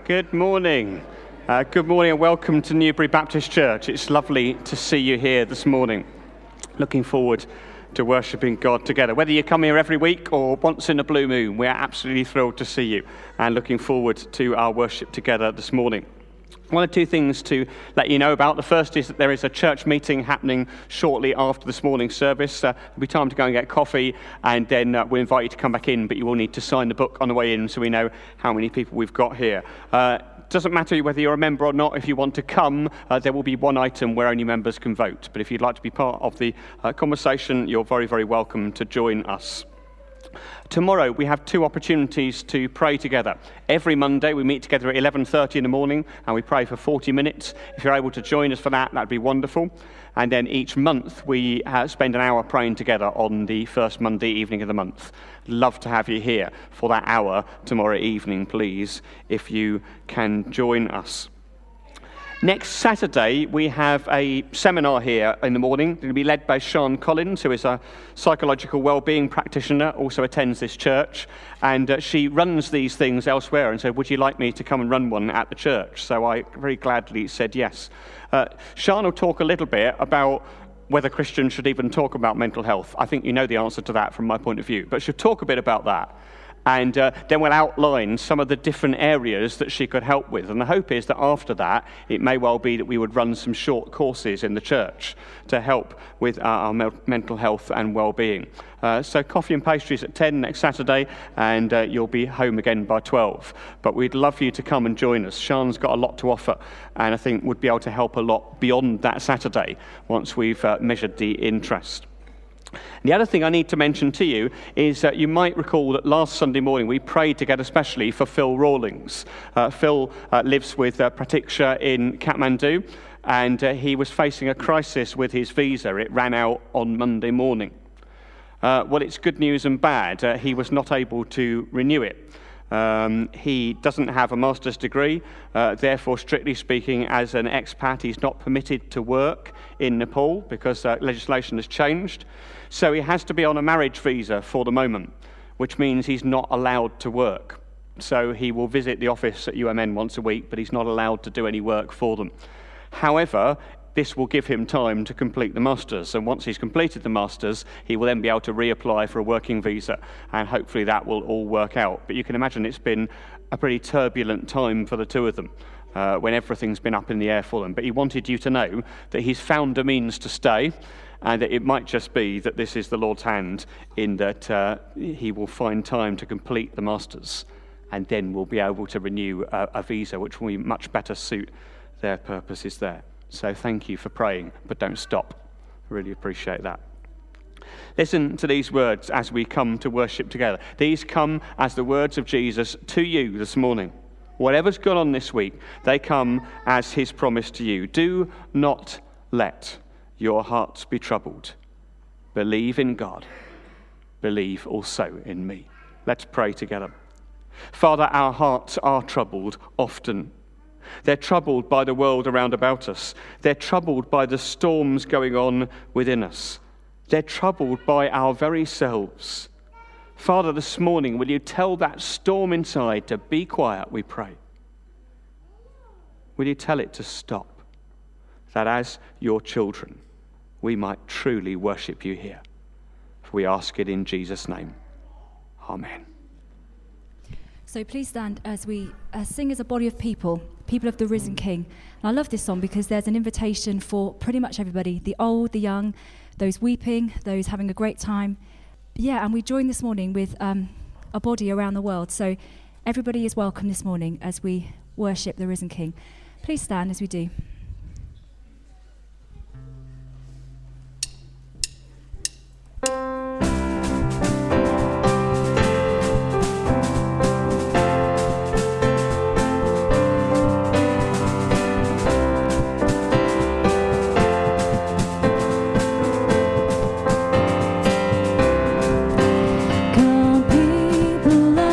Good morning. Good morning and welcome to Newbury Baptist Church. It's lovely to see you here this morning. Looking forward to worshipping God together. Whether you come here every week or once in a blue moon, we're absolutely thrilled to see you and looking forward to our worship together this morning. One or two things to let you know about. The first is that there is a church meeting happening shortly after this morning's service. There'll be time to go and get coffee, and then we'll invite you to come back in, but you will need to sign the book on the way in so we know how many people we've got here. Doesn't matter whether you're a member or not. If you want to come, there will be one item where only members can vote. But if you'd like to be part of the conversation, you're very, very welcome to join us. Tomorrow we have two opportunities to pray together. Every Monday we meet together at 11:30 in the morning and we pray for 40 minutes. If you're able to join us for that, that'd be wonderful. And then each month we spend an hour praying together on the first Monday evening of the month. Love to have you here for that hour tomorrow evening, please, if you can join us. Next Saturday, we have a seminar here in the morning. It will be led by Sian Collins, who is a psychological well-being practitioner, also attends this church. And she runs these things elsewhere and said, would you like me to come and run one at the church? So I very gladly said yes. Sian will talk a little bit about whether Christians should even talk about mental health. I think you know the answer to that from my point of view. But she'll talk a bit about that. And then we'll outline some of the different areas that she could help with. And the hope is that after that, it may well be that we would run some short courses in the church to help with our mental health and well-being. So coffee and pastries at 10 next Saturday, and you'll be home again by 12. But we'd love for you to come and join us. Sian's got a lot to offer, and I think would be able to help a lot beyond that Saturday once we've measured the interest. The other thing I need to mention to you is that you might recall that last Sunday morning we prayed together especially for Phil Rawlings. Phil lives with Pratiksha in Kathmandu, and he was facing a crisis with his visa. It ran out on Monday morning. Well, it's good news and bad. He was not able to renew it. He doesn't have a master's degree, therefore, strictly speaking, as an expat, he's not permitted to work in Nepal because legislation has changed. So he has to be on a marriage visa for the moment, which means he's not allowed to work. So he will visit the office at UMN once a week, but he's not allowed to do any work for them. However, this will give him time to complete the Masters, and once he's completed the Masters, he will then be able to reapply for a working visa, and hopefully that will all work out. But you can imagine it's been a pretty turbulent time for the two of them when everything's been up in the air for them. But he wanted you to know that he's found a means to stay, and that it might just be that this is the Lord's hand in that he will find time to complete the Masters, and then we'll be able to renew a visa which will much better suit their purposes there. So thank you for praying, but don't stop. I really appreciate that. Listen to these words as we come to worship together. These come as the words of Jesus to you this morning. Whatever's gone on this week, they come as his promise to you. Do not let your hearts be troubled. Believe in God. Believe also in me. Let's pray together. Father, our hearts are troubled often. They're troubled by the world around about us. They're troubled by the storms going on within us. They're troubled by our very selves. Father, this morning, will you tell that storm inside to be quiet, we pray? Will you tell it to stop, that as your children, we might truly worship you here? For we ask it in Jesus' name. Amen. So please stand as we sing as a body of people of the risen King. And I love this song because there's an invitation for pretty much everybody, the old, the young, those weeping, those having a great time. Yeah, and we join this morning with a body around the world. So everybody is welcome this morning as we worship the risen King. Please stand as we do.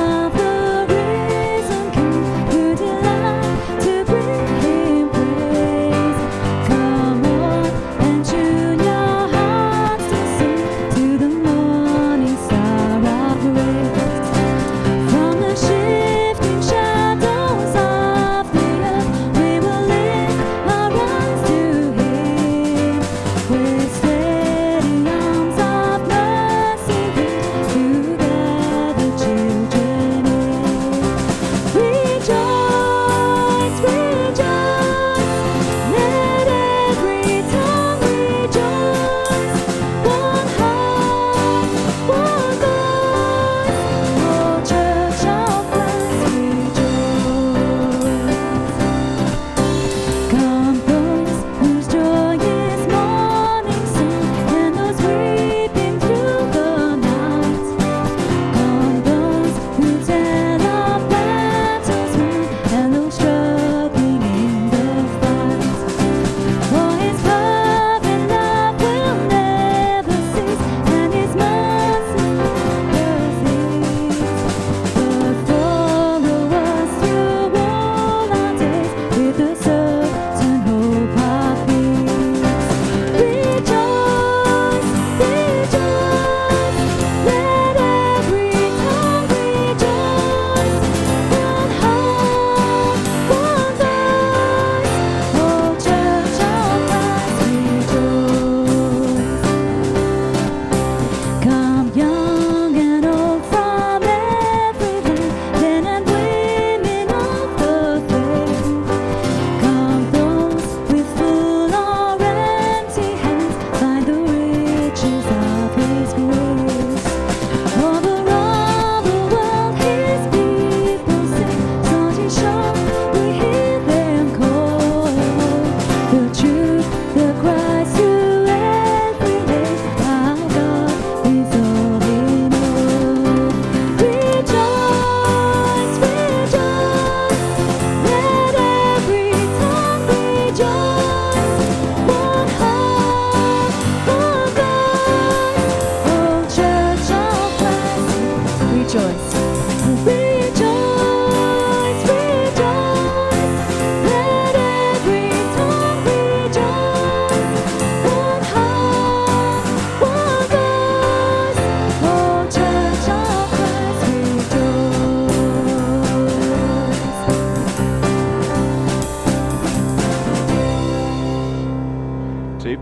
Praise.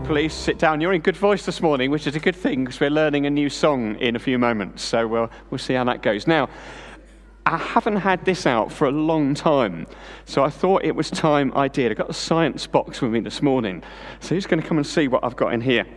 please sit down. You're in good voice this morning, which is a good thing because we're learning a new song in a few moments. So we'll see how that goes. Now, I haven't had this out for a long time, so I thought it was time I did. I've got the science box with me this morning, so who's going to come and see what I've got in here?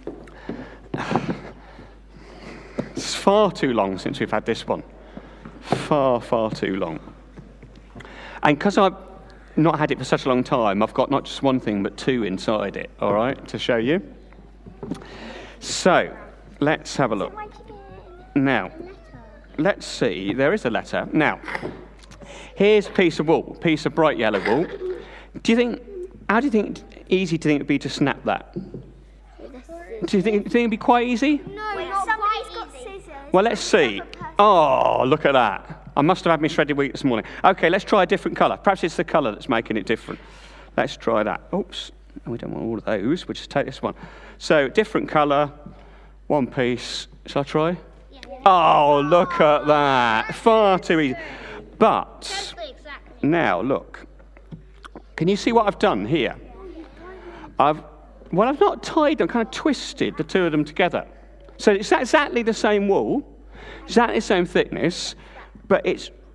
It's far too long since we've had this one. Far, far too long. And because I've not had it for such a long time, I've got not just one thing, but two inside it, all right, to show you. So, let's have a look. Now, let's see, there is a letter. Now, here's a piece of wool, piece of bright yellow wool. How do you think easy do you think it'd be to snap that? Do you think it'd be quite easy? No, somebody's got scissors. Well, let's see. Oh, look at that. I must have had my shredded wheat this morning. Okay, let's try a different colour. Perhaps it's the colour that's making it different. Let's try that. Oops, we don't want all of those. We'll just take this one. So, different colour, one piece. Shall I try? Yeah. Oh, look at that. Far too easy. But, now, look. Can you see what I've done here? I've not tied them, kind of twisted the two of them together. So it's exactly the same wool, exactly the same thickness, but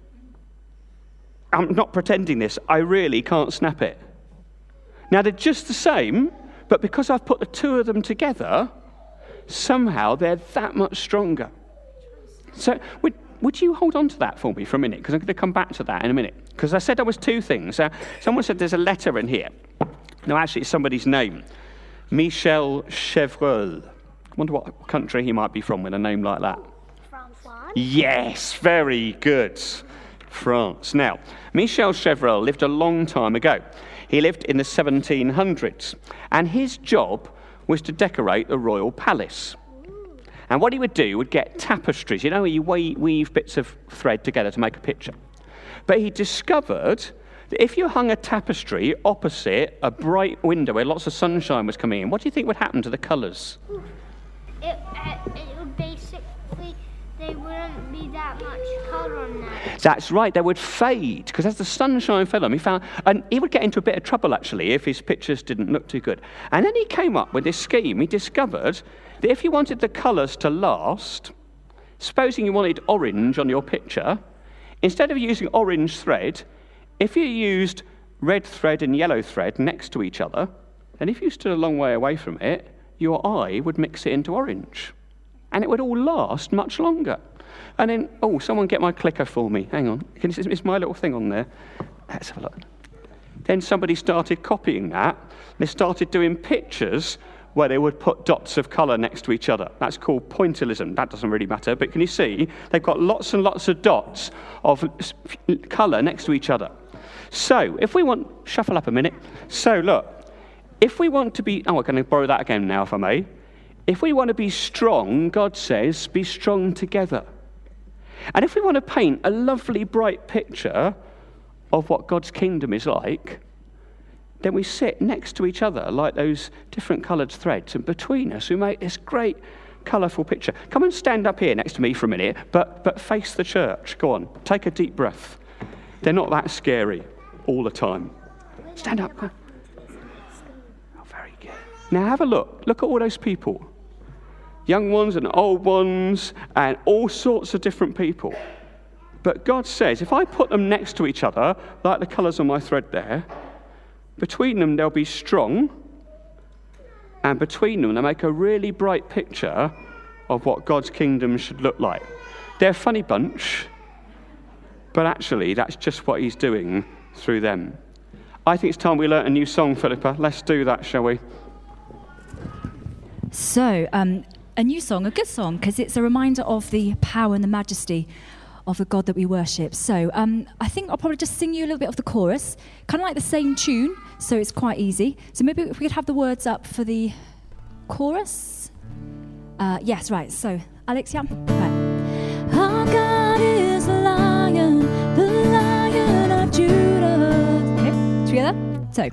I'm not pretending this, I really can't snap it. Now they're just the same, but because I've put the two of them together, somehow they're that much stronger. So would you hold on to that for me for a minute? Because I'm going to come back to that in a minute. Because I said there was two things. Someone said there's a letter in here. No, actually it's somebody's name. Michel Chevreul. I wonder what country he might be from with a name like that. France. Yes, very good. France. Now, Michel Chevreul lived a long time ago. He lived in the 1700s, and his job was to decorate the royal palace. And what he would do would get tapestries. You know, you weave bits of thread together to make a picture. But he discovered that if you hung a tapestry opposite a bright window where lots of sunshine was coming in, what do you think would happen to the colours? It would basically, there wouldn't be that much colour on that. That's right, they would fade, because as the sunshine fell on him, and he would get into a bit of trouble, actually, if his pictures didn't look too good. And then he came up with this scheme. He discovered that if you wanted the colours to last, supposing you wanted orange on your picture, instead of using orange thread, if you used red thread and yellow thread next to each other, and if you stood a long way away from it, your eye would mix it into orange. And it would all last much longer. And then, someone get my clicker for me. Hang on. It's my little thing on there. Let's have a look. Then somebody started copying that. They started doing pictures where they would put dots of colour next to each other. That's called pointillism. That doesn't really matter. But can you see? They've got lots and lots of dots of colour next to each other. So, if we want... Shuffle up a minute. So, look. If we want to be... I'm going to borrow that again now, if I may. If we want to be strong, God says, be strong together. And if we want to paint a lovely, bright picture of what God's kingdom is like, then we sit next to each other like those different coloured threads, and between us we make this great, colourful picture. Come and stand up here next to me for a minute, but face the church. Go on, take a deep breath. They're not that scary all the time. Stand up. Oh, very good. Now have a look. Look at all those people. Young ones and old ones and all sorts of different people. But God says, if I put them next to each other, like the colours on my thread there, between them they'll be strong, and between them they make a really bright picture of what God's kingdom should look like. They're a funny bunch, but actually that's just what he's doing through them. I think it's time we learnt a new song, Philippa. Let's do that, shall we? So, a new song, a good song, because it's a reminder of the power and the majesty of the God that we worship. So I think I'll probably just sing you a little bit of the chorus, kind of like the same tune, so it's quite easy. So maybe if we could have the words up for the chorus. Yes, right. So, Alex, yeah? Right. Our God is the Lion of Judah. Okay, together? So.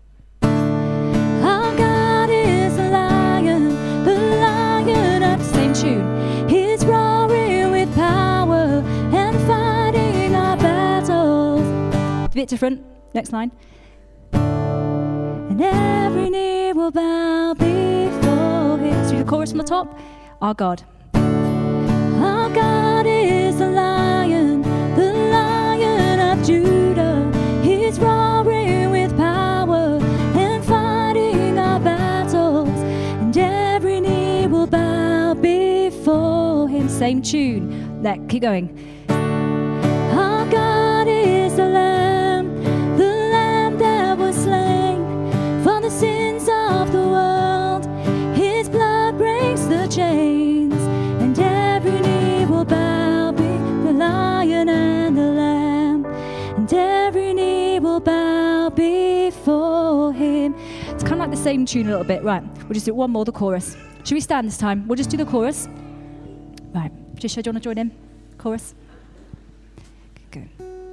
Our God is the Lion of... Same tune. He's roaring with power and fighting our battles. A bit different. Next line. And and every knee will bow before him. So the chorus from the top. Our God. Our God is the Lion of Judah. He's roaring with power and fighting our battles, and every knee will bow before him. Same tune. Keep going. Our God is the Lamb that was slain for the sins of the world. His blood breaks the chains, and every knee will bow before the Lion and the Lamb, and every knee will bow before him. It's kind of like the same tune a little bit. Right, we'll just do one more, the chorus. Should we stand this time? We'll just do the chorus. Right, Patricia, do you want to join in? Chorus. Go.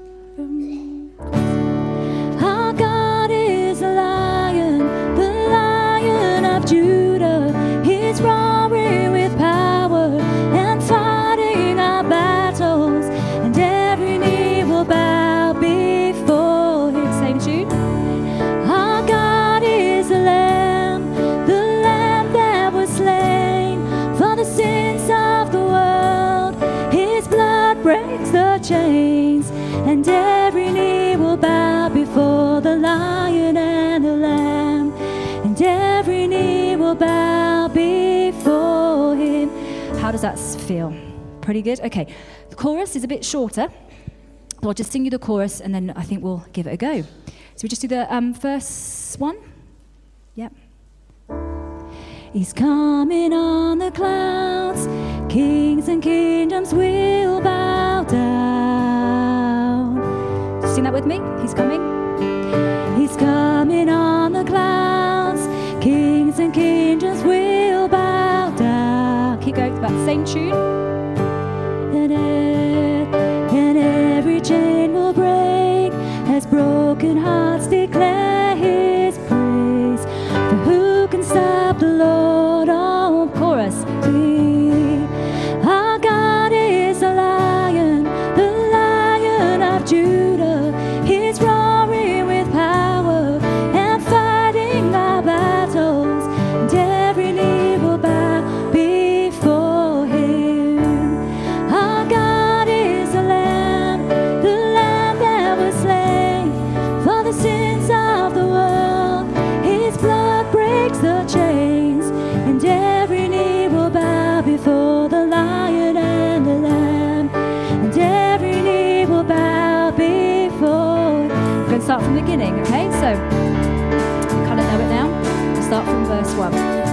Our God is a Lion, the Lion of Judah. He's roaring with power and fighting our battles, and every knee will bow before him. Same tune. Our God is a Lamb that was slain for the sins of the world. His blood breaks the chains, and every knee will bow before the Lion and the Lamb, and every knee will bow before him. How does that feel? Pretty good? Okay. The chorus is a bit shorter, so I'll just sing you the chorus, and then I think we'll give it a go. So we just do the first one? Yep. He's coming on the clouds, kings and kingdoms will bow down. Sing that with me. He's coming. He's coming on the clouds, kings and kingdoms will bow down. Keep going, about the same tune. And every chain will break as broken hearts declare his praise. For who can stop the Lord? Oh, chorus. Our God is a Lion, the Lion of Judah. He's roaring with power and fighting our battles, and every knee will bow before him. Our God is a Lamb that was slain for the sins of the world. His blood breaks the chains, and every knee will bow before the Lion and the Lamb, and every knee will bow before. We're going to start from the beginning, okay? So, you kind of know it now. We'll start from verse 1.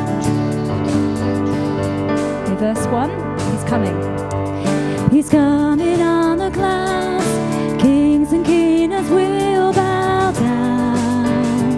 Okay, verse 1, he's coming. He's coming on the clouds, kings and kingdoms will bow down,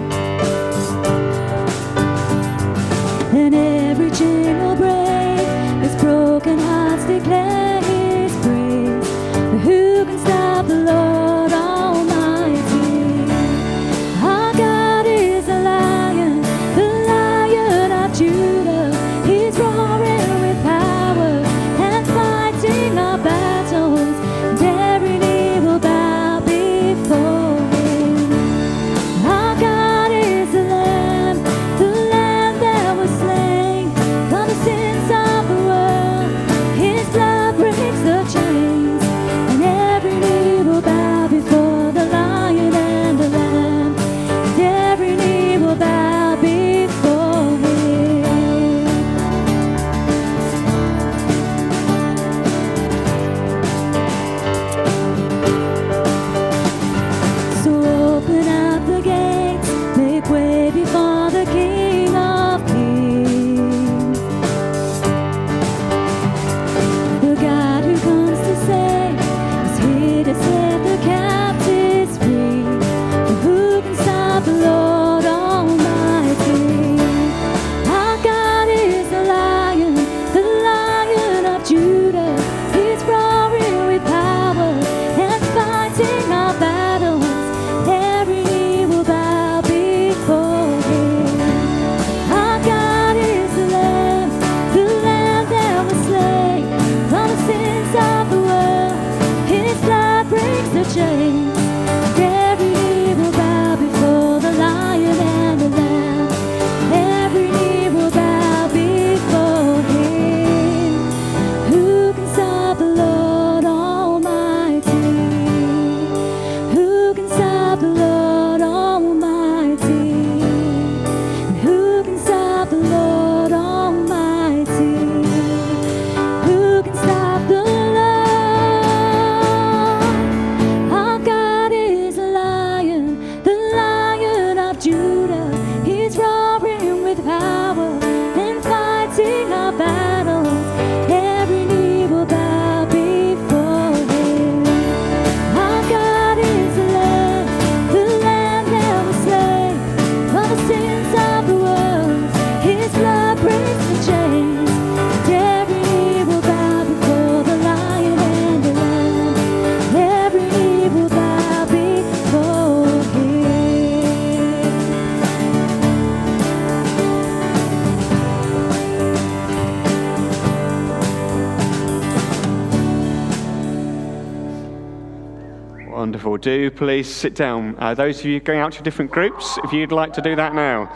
and every chain will break as broken hearts declare his praise. For who can stop the Lord Almighty? Our God is a Lion, the Lion of Judah. He's roaring with power and fighting our battles, and every knee will bow before Wonderful. Do please sit down. Those of you going out to different groups, if you'd like to do that now.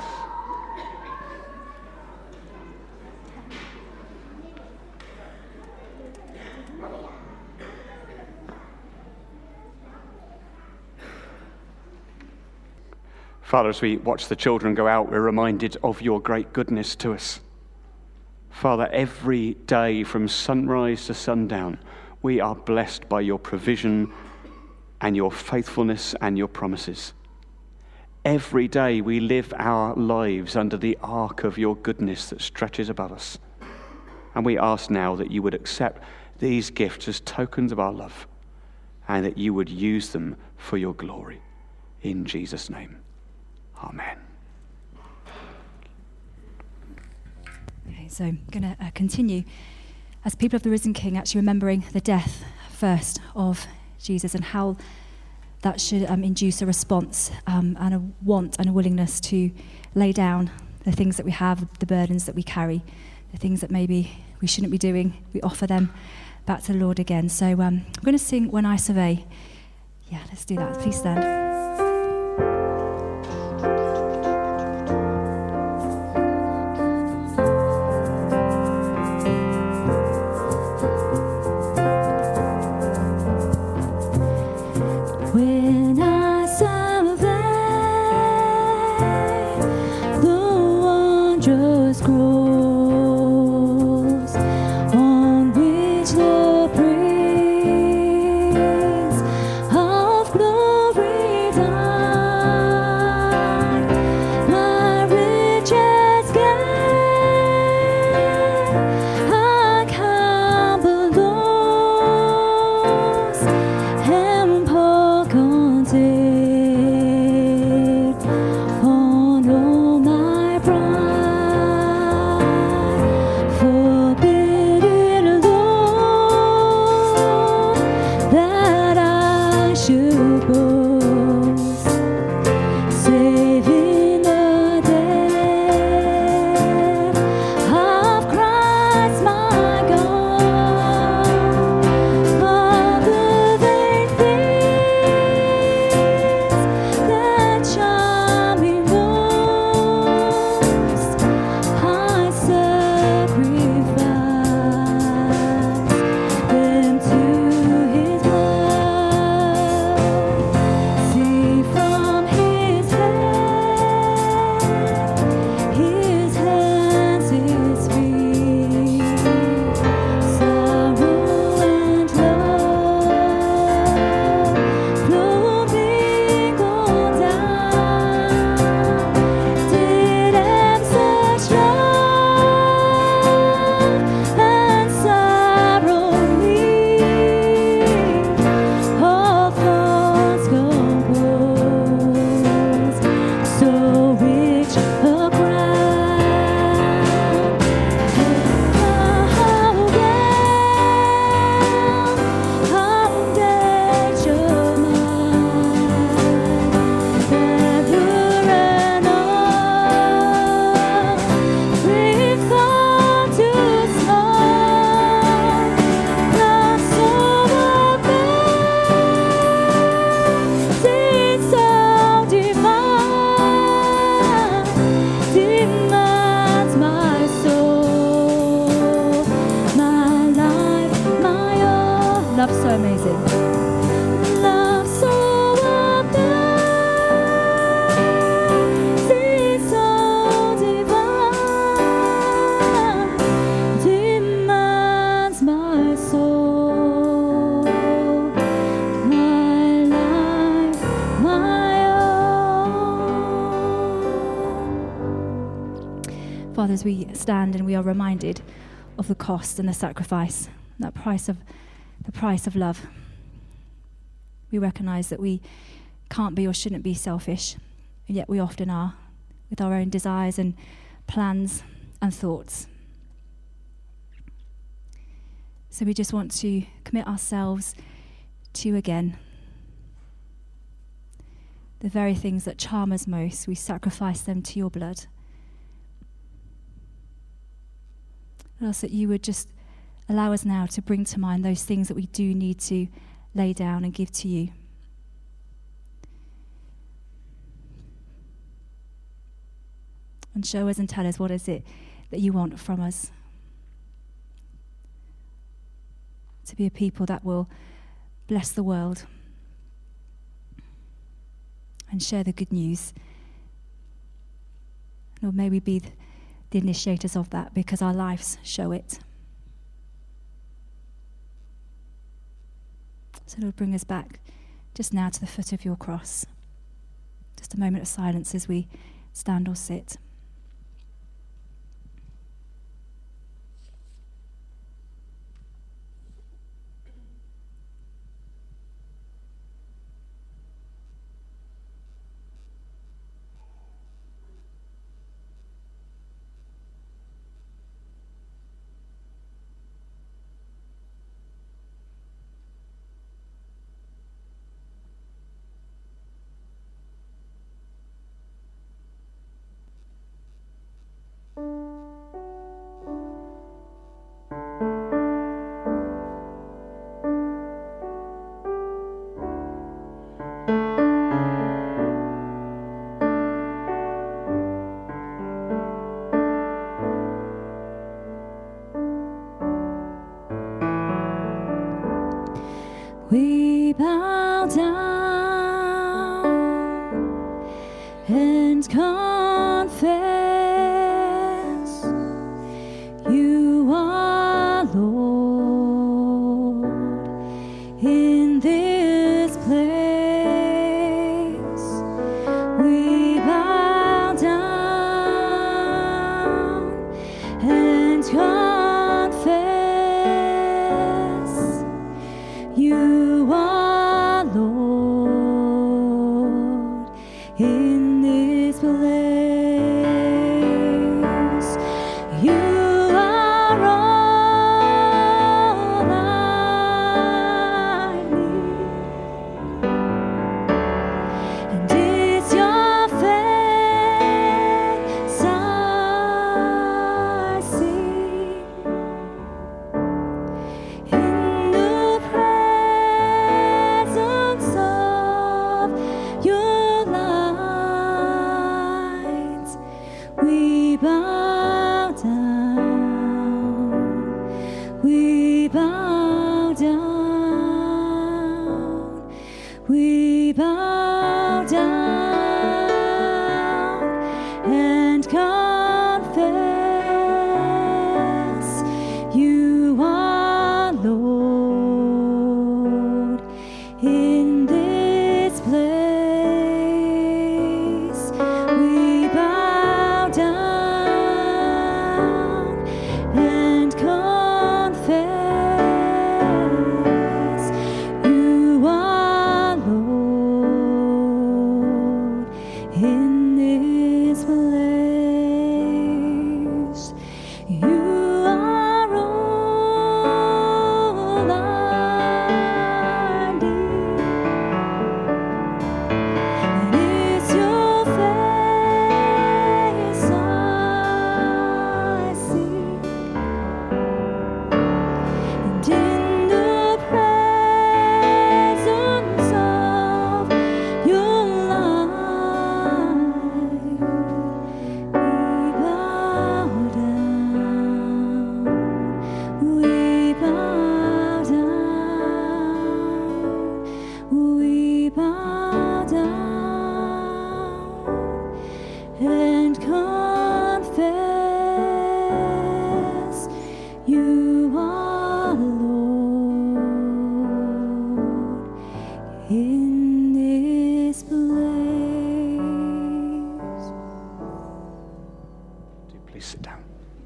Father, as we watch the children go out, we're reminded of your great goodness to us. Father, every day from sunrise to sundown, we are blessed by your provision and your faithfulness and your promises. Every day we live our lives under the arc of your goodness that stretches above us. And we ask now that you would accept these gifts as tokens of our love and that you would use them for your glory. In Jesus' name. Amen. Okay, so I'm going to continue as people of the risen King, actually remembering the death first of Jesus and how that should induce a response and a want and a willingness to lay down the things that we have, the burdens that we carry, the things that maybe we shouldn't be doing. We offer them back to the Lord again. So I'm going to sing When I Survey. Yeah, let's do that. Please stand. Father, as we stand and we are reminded of the cost and the sacrifice, the price of love, we recognise that we can't be or shouldn't be selfish, and yet we often are, with our own desires and plans and thoughts. So we just want to commit ourselves to you again. The very things that charm us most, we sacrifice them to your blood. I ask that you would just allow us now to bring to mind those things that we do need to lay down and give to you. And show us and tell us what is it that you want from us. To be a people that will bless the world and share the good news. Lord, may we be the initiators of that, because our lives show it. So Lord, bring us back just now to the foot of your cross. Just a moment of silence as we stand or sit. We bow down and confess you are Lord in this place. We bow down and confess you are Lord in this place. You are all I need, and it's your face I see. In the presence of your light, we bow down, we bow down, we bow down and confess you are Lord in this place. We bow down and confess you are Lord in this place. You are all I need, and it's your face I see. And in the presence of your light, we bow down, we bow down, we bow down and confess you are Lord in this place. Do please sit down.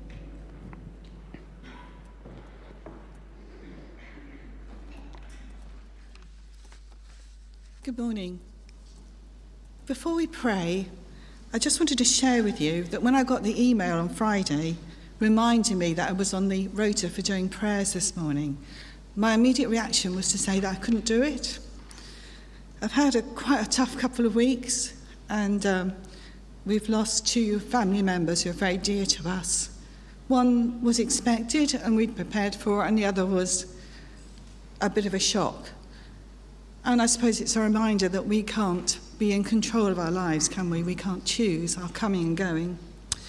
Good morning. Before we pray, I just wanted to share with you that when I got the email on Friday reminding me that I was on the rota for doing prayers this morning, my immediate reaction was to say that I couldn't do it. I've had quite a tough couple of weeks, and we've lost two family members who are very dear to us. One was expected and we'd prepared for, and the other was a bit of a shock. And I suppose it's a reminder that we can't be in control of our lives, can we? We can't choose our coming and going.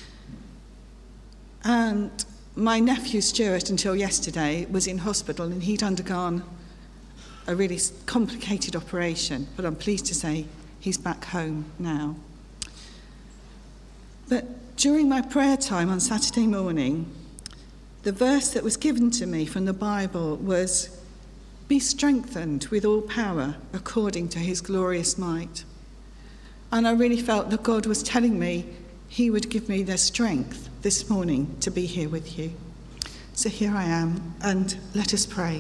And my nephew Stuart, until yesterday, was in hospital and he'd undergone a really complicated operation, but I'm pleased to say he's back home now. But during my prayer time on Saturday morning, the verse that was given to me from the Bible was, "Be strengthened with all power according to his glorious might." And I really felt that God was telling me he would give me the strength this morning to be here with you. So here I am, and let us pray.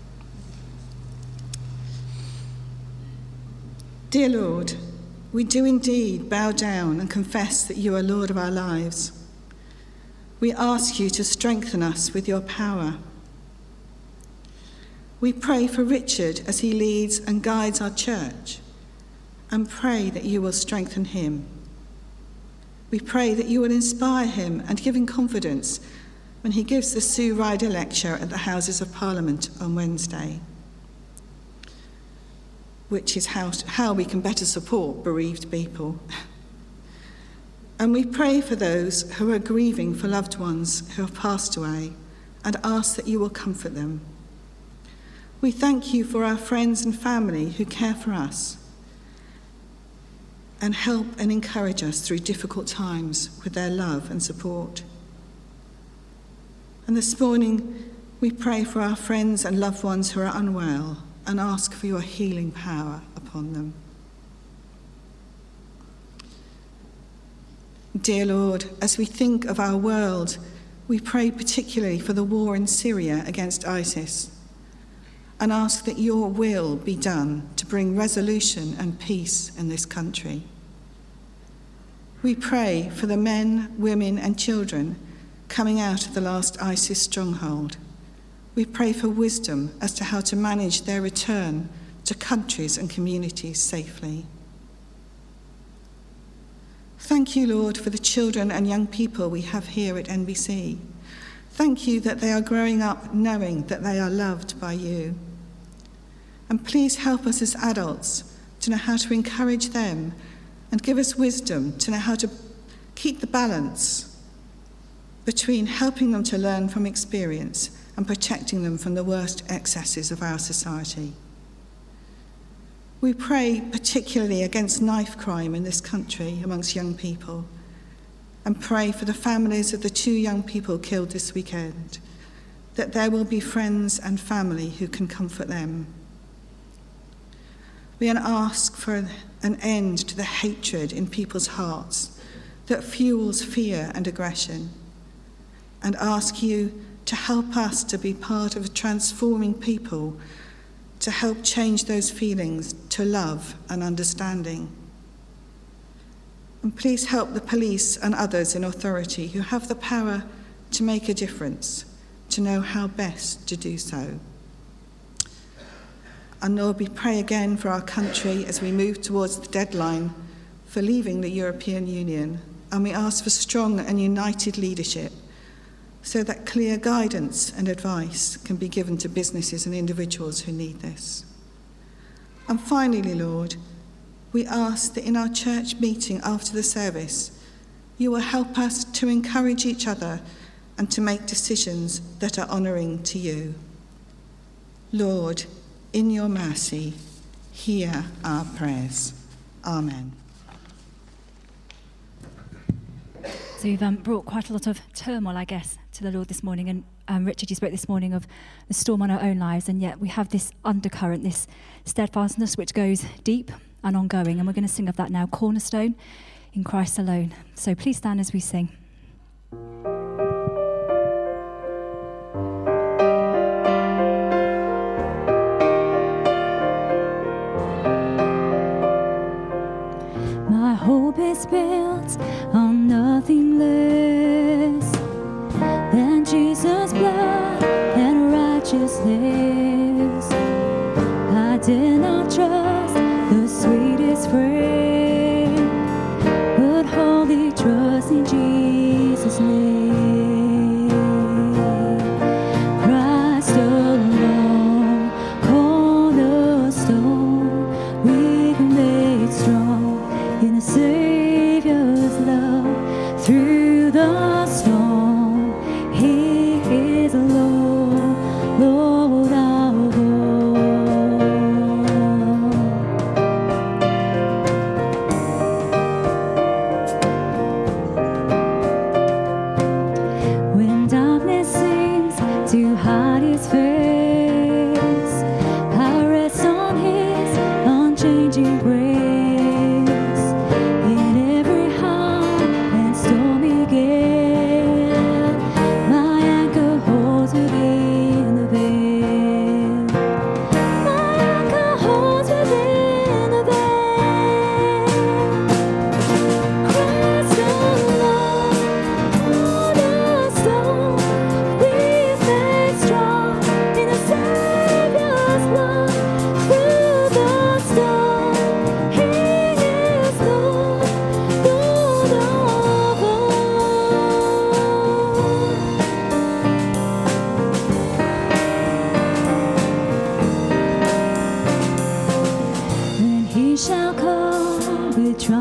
Dear Lord, we do indeed bow down and confess that you are Lord of our lives. We ask you to strengthen us with your power. We pray for Richard as he leads and guides our church, and pray that you will strengthen him. We pray that you will inspire him and give him confidence when he gives the Sue Ryder lecture at the Houses of Parliament on Wednesday, which is how we can better support bereaved people. And we pray for those who are grieving for loved ones who have passed away and ask that you will comfort them. We thank you for our friends and family who care for us and help and encourage us through difficult times with their love and support. And this morning, we pray for our friends and loved ones who are unwell and ask for your healing power upon them. Dear Lord, as we think of our world, we pray particularly for the war in Syria against ISIS and ask that your will be done to bring resolution and peace in this country. We pray for the men, women and children coming out of the last ISIS stronghold. We pray for wisdom as to how to manage their return to countries and communities safely. Thank you, Lord, for the children and young people we have here at NBC. Thank you that they are growing up knowing that they are loved by you. And please help us as adults to know how to encourage them and give us wisdom to know how to keep the balance between helping them to learn from experience and protecting them from the worst excesses of our society. We pray particularly against knife crime in this country amongst young people and pray for the families of the 2 young people killed this weekend, that there will be friends and family who can comfort them. We ask for an end to the hatred in people's hearts that fuels fear and aggression, and ask you to help us to be part of transforming people to help change those feelings to love and understanding. And please help the police and others in authority who have the power to make a difference to know how best to do so. And Lord, we pray again for our country as we move towards the deadline for leaving the European Union, and we ask for strong and united leadership so that clear guidance and advice can be given to businesses and individuals who need this. And finally, Lord, we ask that in our church meeting after the service, you will help us to encourage each other and to make decisions that are honouring to you. Lord, in your mercy, hear our prayers. Amen. So we've brought quite a lot of turmoil, I guess, to the Lord this morning. And Richard, you spoke this morning of the storm on our own lives, and yet we have this undercurrent, this steadfastness which goes deep and ongoing. And we're going to sing of that now, Cornerstone in Christ alone. So please stand as we sing. My hope is built on nothing less than Jesus' blood and righteousness. I dare not trust the sweetest frame, but wholly trust in Jesus' name. Christ alone, cornerstone, weak and made strong in the Savior's love. Through the storm,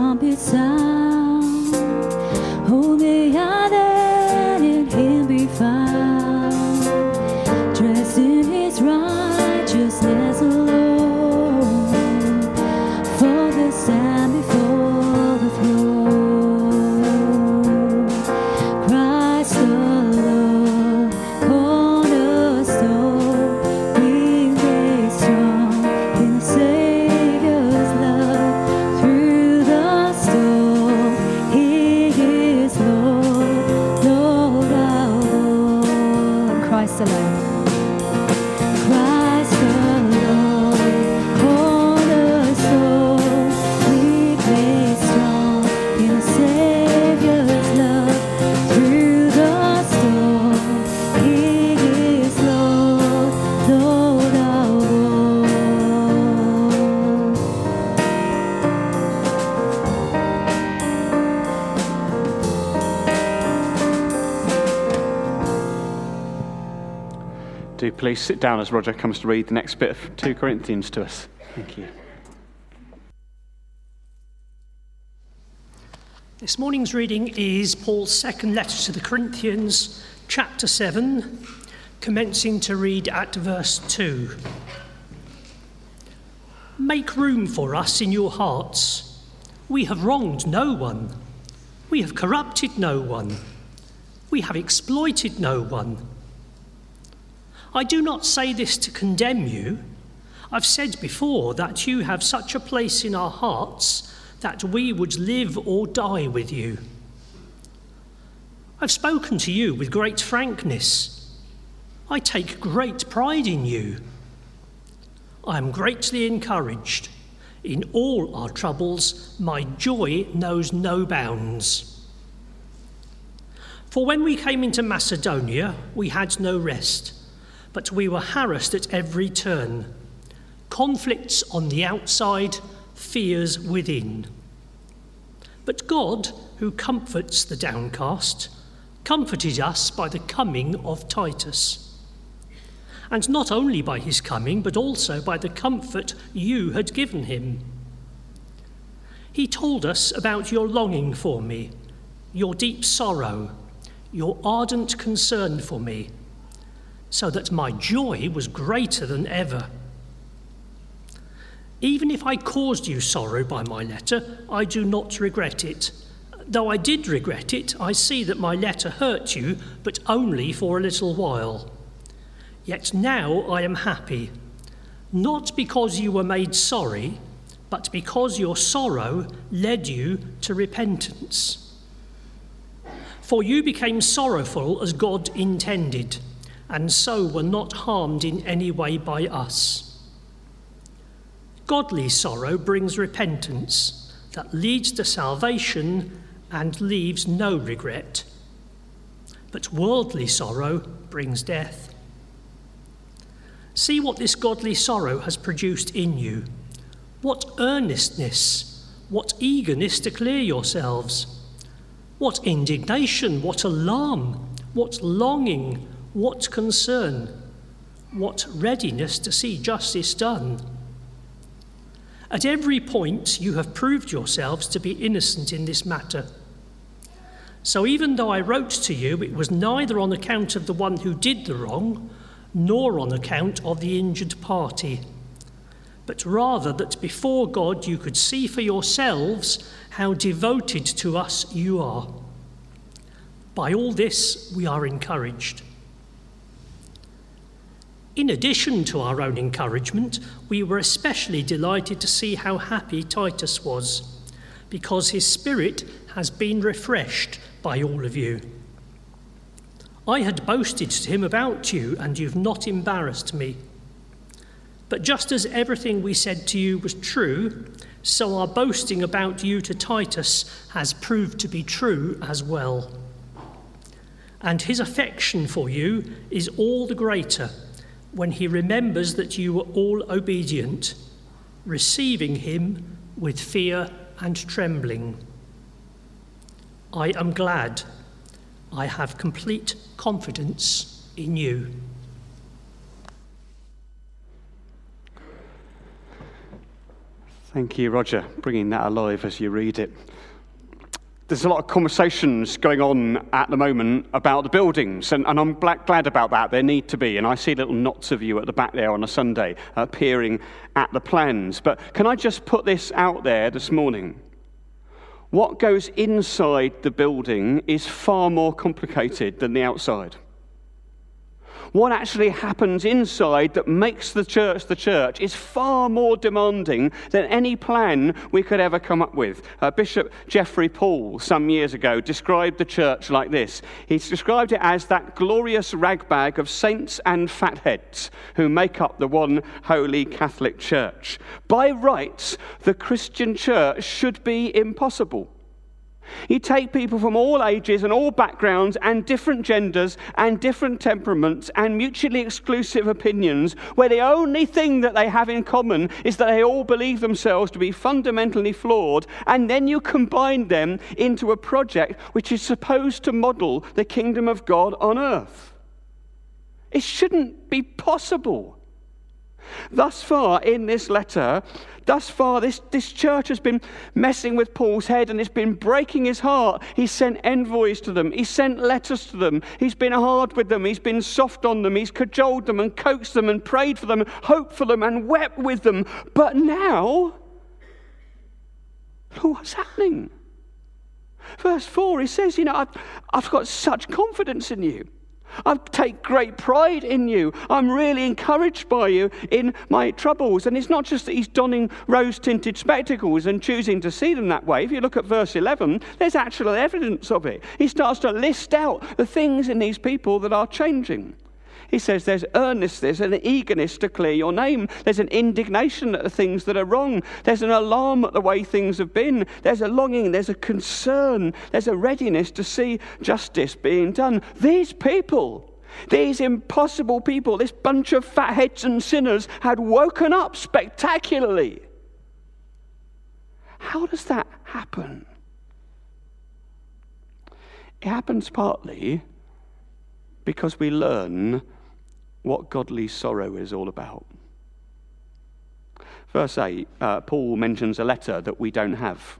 trumpet sound. Oh, may I then in him be found, dressed in his righteousness alone, for the stand before the throne. Christ alone, cornerstone, being made strong in the Savior's love. Through the storm, he is Lord, Lord our Lord. Christ alone. Christ alone, cornerstone, weak made strong in the Savior's love. Through the storm, he is Lord, Lord our Lord. Do please sit down as Roger comes to read the next bit of 2 Corinthians to us. Thank you. This morning's reading is Paul's second letter to the Corinthians, chapter 7, commencing to read at verse 2. Make room for us in your hearts. We have wronged no one. We have corrupted no one. We have exploited no one. I do not say this to condemn you. I've said before that you have such a place in our hearts that we would live or die with you. I've spoken to you with great frankness. I take great pride in you. I am greatly encouraged. In all our troubles, my joy knows no bounds. For when we came into Macedonia, we had no rest, but we were harassed at every turn. Conflicts on the outside, fears within. But God, who comforts the downcast, comforted us by the coming of Titus. And not only by his coming, but also by the comfort you had given him. He told us about your longing for me, your deep sorrow, your ardent concern for me, so that my joy was greater than ever. Even if I caused you sorrow by my letter, I do not regret it. Though I did regret it, I see that my letter hurt you, but only for a little while. Yet now I am happy, not because you were made sorry, but because your sorrow led you to repentance. For you became sorrowful as God intended, and so were not harmed in any way by us. Godly sorrow brings repentance that leads to salvation and leaves no regret. But worldly sorrow brings death. See what this godly sorrow has produced in you. What earnestness, what eagerness to clear yourselves. What indignation, what alarm, what longing, what concern, what readiness to see justice done. At every point you have proved yourselves to be innocent in this matter. So even though I wrote to you, it was neither on account of the one who did the wrong, nor on account of the injured party, but rather that before God you could see for yourselves how devoted to us you are. By all this we are encouraged. In addition to our own encouragement, we were especially delighted to see how happy Titus was, because his spirit has been refreshed by all of you. I had boasted to him about you, and you've not embarrassed me. But just as everything we said to you was true, so our boasting about you to Titus has proved to be true as well. And his affection for you is all the greater when he remembers that you were all obedient, receiving him with fear and trembling. I am glad. I have complete confidence in you. Thank you, Roger, bringing that alive as you read it. There's a lot of conversations going on at the moment about the buildings, and I'm glad about that. There need to be, and I see little knots of you at the back there on a Sunday peering at the plans. But can I just put this out there this morning? What goes inside the building is far more complicated than the outside. What actually happens inside that makes the church is far more demanding than any plan we could ever come up with. Bishop Geoffrey Paul, some years ago, described the church like this. He described it as that glorious ragbag of saints and fatheads who make up the one holy Catholic Church. By rights, the Christian church should be impossible. You take people from all ages and all backgrounds and different genders and different temperaments and mutually exclusive opinions, where the only thing that they have in common is that they all believe themselves to be fundamentally flawed, and then you combine them into a project which is supposed to model the kingdom of God on earth. It shouldn't be possible. Thus far in this letter, this church has been messing with Paul's head, and it's been breaking his heart. He's sent envoys to them. He's sent letters to them. He's been hard with them. He's been soft on them. He's cajoled them and coaxed them and prayed for them, hoped for them and wept with them. But now, look what's happening. Verse 4, he says, I've got such confidence in you. I take great pride in you. I'm really encouraged by you in my troubles. And it's not just that he's donning rose-tinted spectacles and choosing to see them that way. If you look at verse 11, there's actual evidence of it. He starts to list out the things in these people that are changing. He says there's earnestness and an eagerness to clear your name. There's an indignation at the things that are wrong. There's an alarm at the way things have been. There's a longing. There's a concern. There's a readiness to see justice being done. These people, these impossible people, this bunch of fatheads and sinners had woken up spectacularly. How does that happen? It happens partly because we learn what godly sorrow is all about. Verse 8, Paul mentions a letter that we don't have.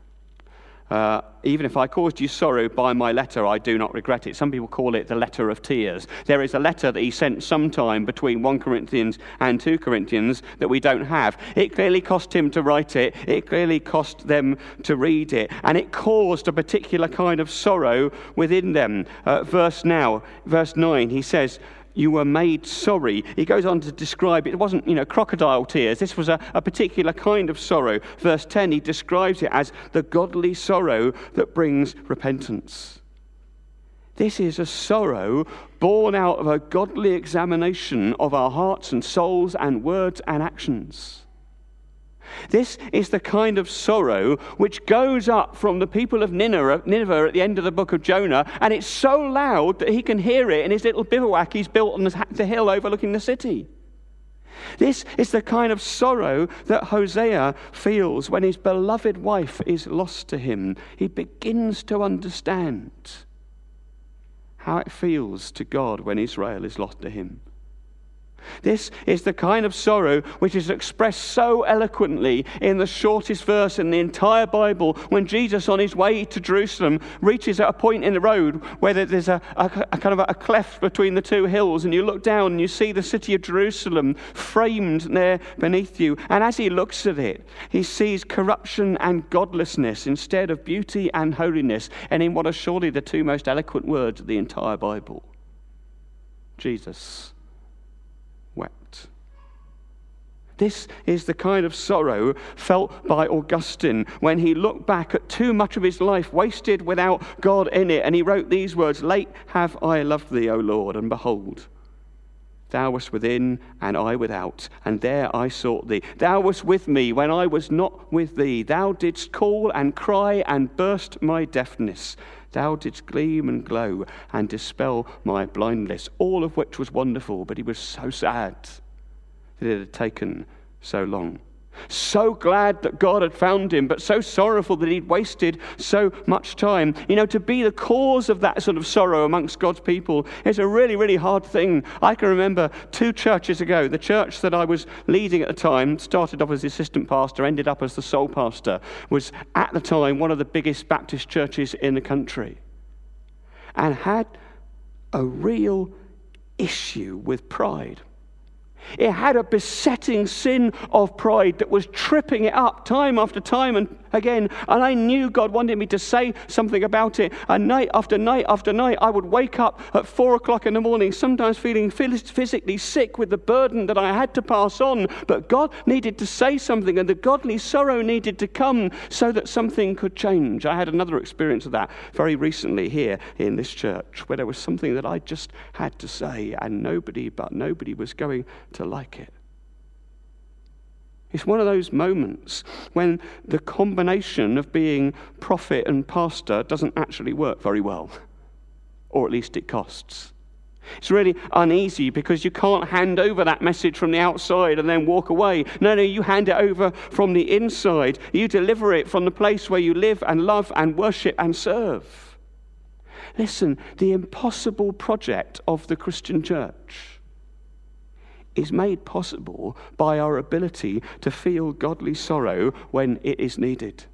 Even if I caused you sorrow by my letter, I do not regret it. Some people call it the letter of tears. There is a letter that he sent sometime between 1 Corinthians and 2 Corinthians that we don't have. It clearly cost him to write it. It clearly cost them to read it. And it caused a particular kind of sorrow within them. Verse 9, he says, you were made sorry. He goes on to describe it. It wasn't, crocodile tears. This was a particular kind of sorrow. Verse 10, he describes it as the godly sorrow that brings repentance. This is a sorrow born out of a godly examination of our hearts and souls and words and actions. This is the kind of sorrow which goes up from the people of Nineveh at the end of the book of Jonah, and it's so loud that he can hear it in his little bivouac he's built on the hill overlooking the city. This is the kind of sorrow that Hosea feels when his beloved wife is lost to him. He begins to understand how it feels to God when Israel is lost to him. This is the kind of sorrow which is expressed so eloquently in the shortest verse in the entire Bible, when Jesus, on his way to Jerusalem, reaches at a point in the road where there's a kind of a cleft between the two hills, and you look down and you see the city of Jerusalem framed there beneath you. And as he looks at it, he sees corruption and godlessness instead of beauty and holiness, and in what are surely the two most eloquent words of the entire Bible. Jesus wept. This is the kind of sorrow felt by Augustine when he looked back at too much of his life wasted without God in it, and he wrote these words, late have I loved thee, O Lord, and behold, thou wast within and I without, and there I sought thee. Thou wast with me when I was not with thee. Thou didst call and cry and burst my deafness. Thou didst gleam and glow and dispel my blindness, all of which was wonderful, but he was so sad that it had taken so long. So glad that God had found him, but so sorrowful that he'd wasted so much time. To be the cause of that sort of sorrow amongst God's people is a really, really hard thing. I can remember 2 churches ago, the church that I was leading at the time, started off as the assistant pastor, ended up as the sole pastor, was at the time one of the biggest Baptist churches in the country, and had a real issue with pride. It had a besetting sin of pride that was tripping it up time after time and again. And I knew God wanted me to say something about it. And night after night after night, I would wake up at 4 o'clock in the morning, sometimes feeling physically sick with the burden that I had to pass on. But God needed to say something, and the godly sorrow needed to come so that something could change. I had another experience of that very recently here in this church, where there was something that I just had to say, and nobody was going to like it. It's one of those moments when the combination of being prophet and pastor doesn't actually work very well, or at least it costs. It's really uneasy because you can't hand over that message from the outside and then walk away. No, you hand it over from the inside. You deliver it from the place where you live and love and worship and serve. Listen, the impossible project of the Christian church is made possible by our ability to feel godly sorrow when it is needed.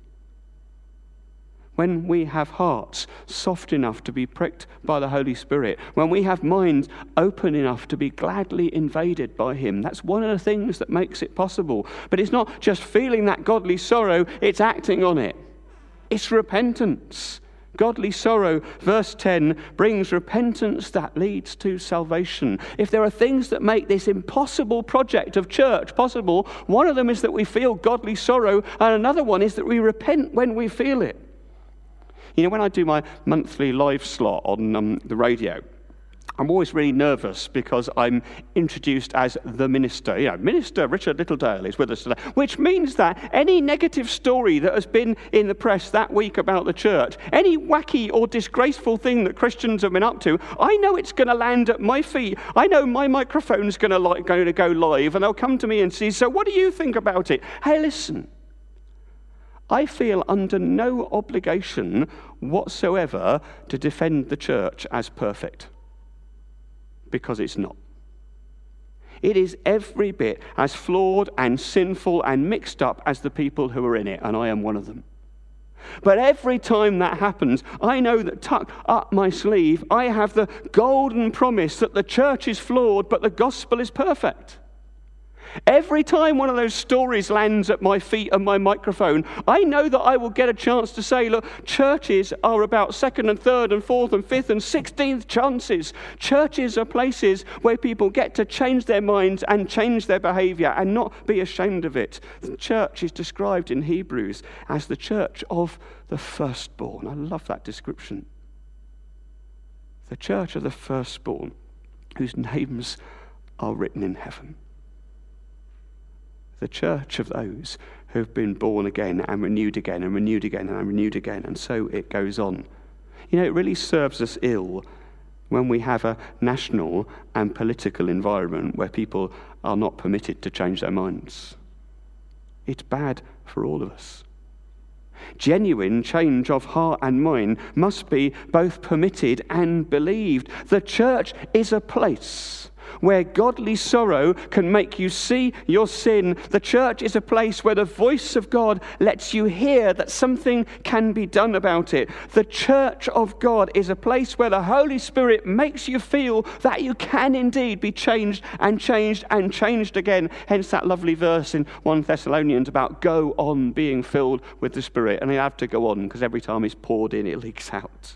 When we have hearts soft enough to be pricked by the Holy Spirit, when we have minds open enough to be gladly invaded by him, that's one of the things that makes it possible. But it's not just feeling that godly sorrow, it's acting on it. It's repentance. Godly sorrow, verse 10, brings repentance that leads to salvation. If there are things that make this impossible project of church possible, one of them is that we feel godly sorrow, and another one is that we repent when we feel it. When I do my monthly live slot on the radio, I'm always really nervous because I'm introduced as the minister. Minister Richard Littledale is with us today, which means that any negative story that has been in the press that week about the church, any wacky or disgraceful thing that Christians have been up to, I know it's going to land at my feet. I know my microphone's going to go live, and they'll come to me and say, so what do you think about it? Hey, listen, I feel under no obligation whatsoever to defend the church as perfect. Because it's not. It is every bit as flawed and sinful and mixed up as the people who are in it, and I am one of them. But every time that happens, I know that tucked up my sleeve, I have the golden promise that the church is flawed, but the gospel is perfect. Every time one of those stories lands at my feet and my microphone, I know that I will get a chance to say, look, churches are about 2nd and 3rd and 4th and 5th and 16th chances. Churches are places where people get to change their minds and change their behavior and not be ashamed of it. The church is described in Hebrews as the church of the firstborn. I love that description. The church of the firstborn, whose names are written in heaven. The church of those who have been born again and renewed again and renewed again and renewed again, and so it goes on. It really serves us ill when we have a national and political environment where people are not permitted to change their minds. It's bad for all of us. Genuine change of heart and mind must be both permitted and believed. The church is a place where godly sorrow can make you see your sin. The church is a place where the voice of God lets you hear that something can be done about it. The church of God is a place where the Holy Spirit makes you feel that you can indeed be changed and changed and changed again. Hence that lovely verse in 1 Thessalonians about go on being filled with the Spirit. And you have to go on because every time it's poured in, it leaks out.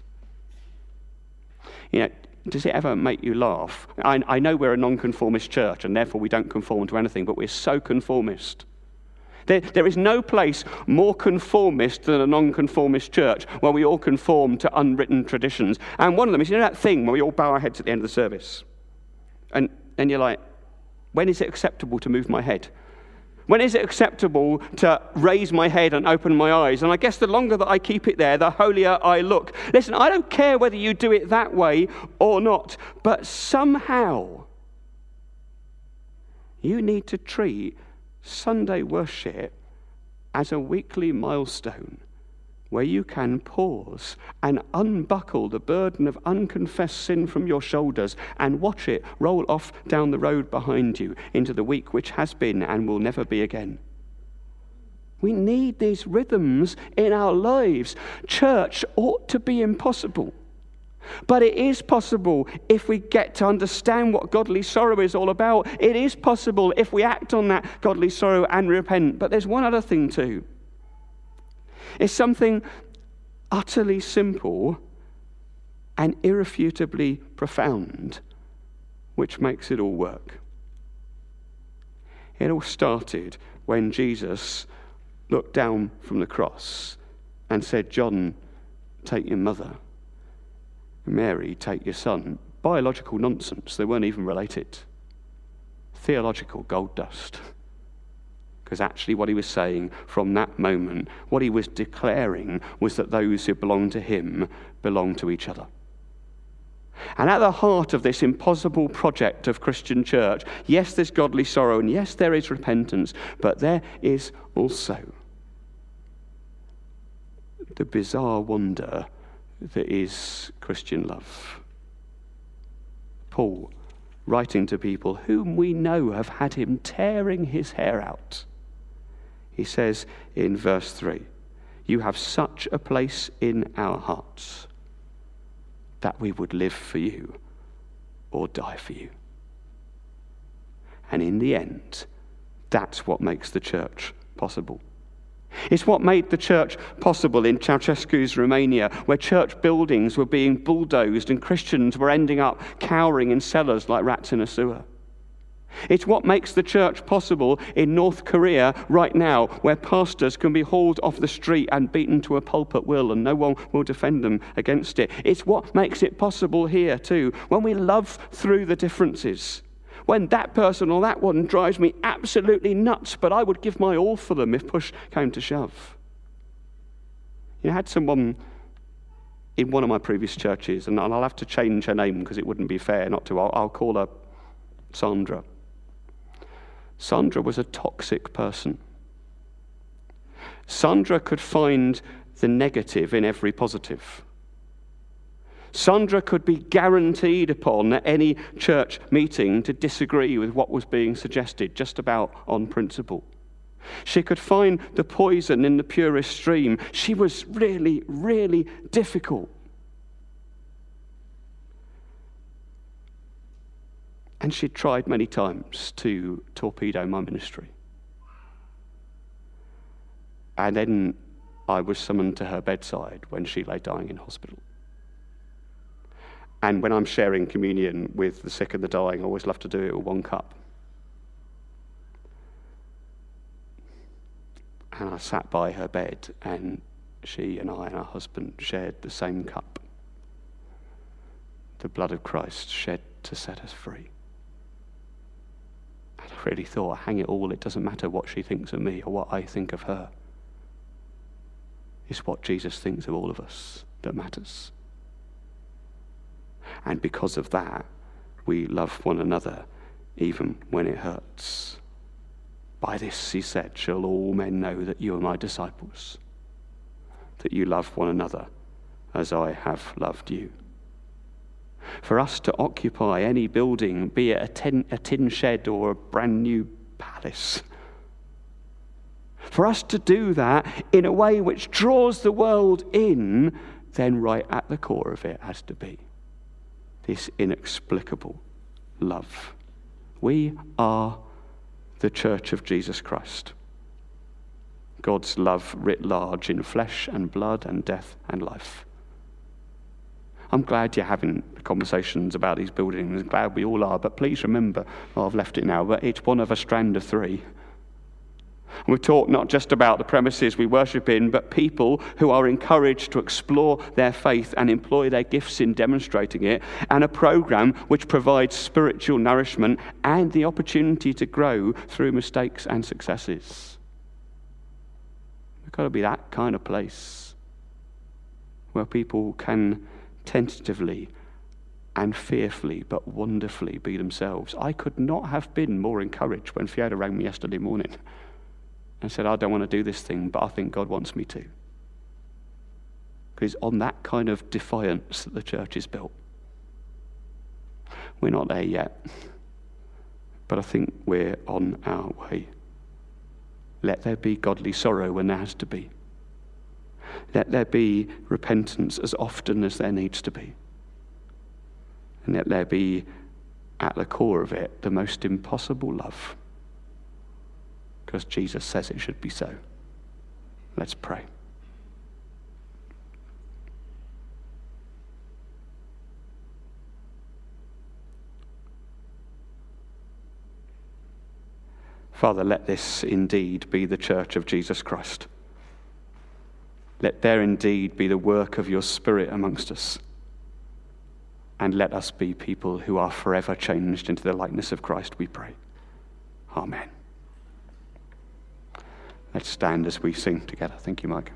Does it ever make you laugh? I know we're a non-conformist church and therefore we don't conform to anything, but we're so conformist. There is no place more conformist than a non-conformist church where we all conform to unwritten traditions. And one of them is, that thing where we all bow our heads at the end of the service. And you're like, when is it acceptable to move my head? When is it acceptable to raise my head and open my eyes? And I guess the longer that I keep it there, the holier I look. Listen, I don't care whether you do it that way or not, but somehow you need to treat Sunday worship as a weekly milestone where you can pause and unbuckle the burden of unconfessed sin from your shoulders and watch it roll off down the road behind you into the week which has been and will never be again. We need these rhythms in our lives. Church ought to be impossible. But it is possible if we get to understand what godly sorrow is all about. It is possible if we act on that godly sorrow and repent. But there's one other thing too. It's something utterly simple and irrefutably profound, which makes it all work. It all started when Jesus looked down from the cross and said, "John, take your mother. Mary, take your son." Biological nonsense. They weren't even related. Theological gold dust. Because actually what he was saying from that moment, what he was declaring was that those who belong to him belong to each other. And at the heart of this impossible project of Christian church, yes, there's godly sorrow, and yes, there is repentance, but there is also the bizarre wonder that is Christian love. Paul, writing to people whom we know have had him tearing his hair out, he says in verse 3, "You have such a place in our hearts that we would live for you or die for you." And in the end, that's what makes the church possible. It's what made the church possible in Ceausescu's Romania, where church buildings were being bulldozed and Christians were ending up cowering in cellars like rats in a sewer. It's what makes the church possible in North Korea right now, where pastors can be hauled off the street and beaten to a pulp at will, and no one will defend them against it. It's what makes it possible here too, when we love through the differences. When that person or that one drives me absolutely nuts, but I would give my all for them if push came to shove. You know, I had someone in one of my previous churches, and I'll have to change her name because it wouldn't be fair not to. I'll call her Sandra. Sandra was a toxic person. Sandra could find the negative in every positive. Sandra could be guaranteed upon at any church meeting to disagree with what was being suggested, just about on principle. She could find the poison in the purest stream. She was really, really difficult. And she'd tried many times to torpedo my ministry. And then I was summoned to her bedside when she lay dying in hospital. And when I'm sharing communion with the sick and the dying, I always love to do it with one cup. And I sat by her bed, and she and I and her husband shared the same cup. The blood of Christ shed to set us free. And I really thought, hang it all, it doesn't matter what she thinks of me or what I think of her. It's what Jesus thinks of all of us that matters. And because of that, we love one another even when it hurts. "By this," he said, "shall all men know that you are my disciples, that you love one another as I have loved you." For us to occupy any building, be it a tin shed or a brand new palace, for us to do that in a way which draws the world in, then right at the core of it has to be this inexplicable love. We are the Church of Jesus Christ. God's love writ large in flesh and blood and death and life. I'm glad you're having conversations about these buildings. I'm glad we all are. But please remember, I've left it now, but it's one of a strand of three. We've talked not just about the premises we worship in, but people who are encouraged to explore their faith and employ their gifts in demonstrating it, and a program which provides spiritual nourishment and the opportunity to grow through mistakes and successes. We've got to be that kind of place where people can tentatively and fearfully but wonderfully be themselves. I could not have been more encouraged when Fiona rang me yesterday morning and said, I don't want to do this thing, but I think God wants me to. Because on that kind of defiance that the church is built. We're not there yet, but I think we're on our way. Let there be godly sorrow when there has to be. Let there be repentance as often as there needs to be. And let there be, at the core of it, the most impossible love. Because Jesus says it should be so. Let's pray. Father, let this indeed be the church of Jesus Christ. Let there indeed be the work of your Spirit amongst us. And let us be people who are forever changed into the likeness of Christ, we pray. Amen. Let's stand as we sing together. Thank you, Mike.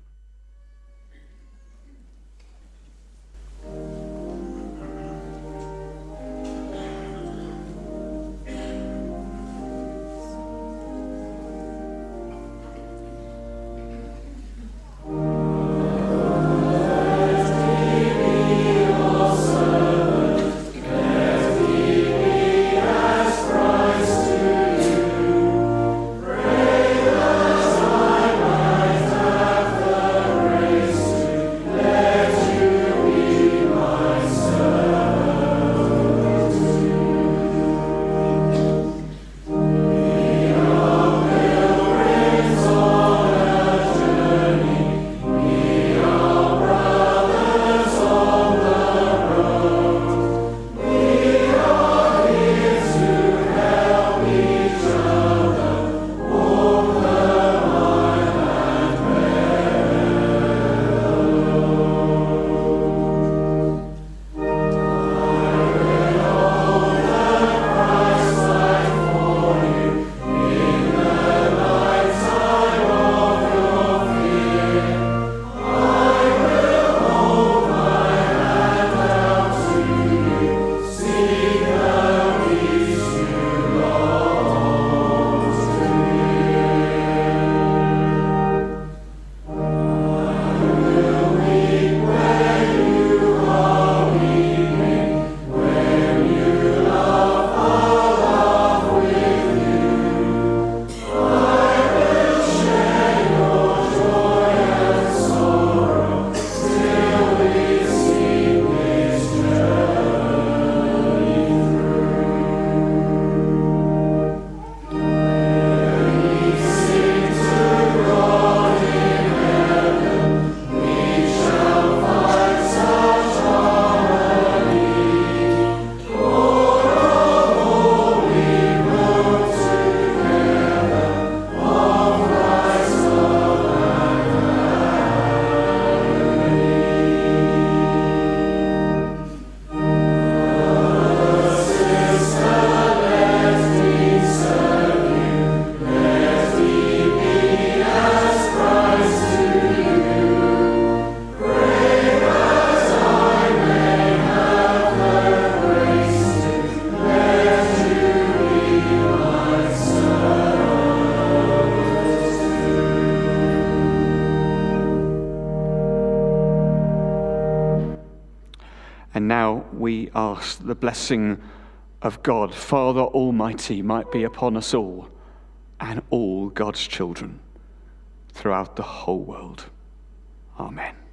And now we ask the blessing of God, Father Almighty, might be upon us all and all God's children throughout the whole world. Amen.